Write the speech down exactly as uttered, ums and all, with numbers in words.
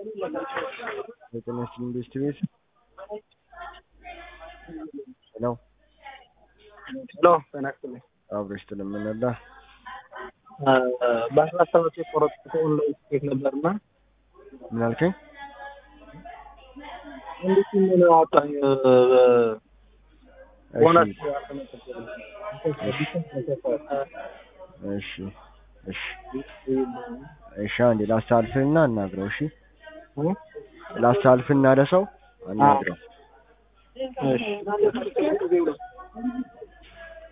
የጤናችን ኢንዱስትሪስ ሄሎ ሄሎ ተናክተኝ አብረሽ ተለምነዳ በአስራ ሰባት የቆረጥኩት ኦንላይን ስቴት ነበርና ምን አልከኝ? እንዴት ምን አወጣኝ ቦነስ እሺ እሺ እሺ አንዴ ላሳልፍና እናግረው። እሺ ላሳልፍና ለሰው አናግረው። እሺ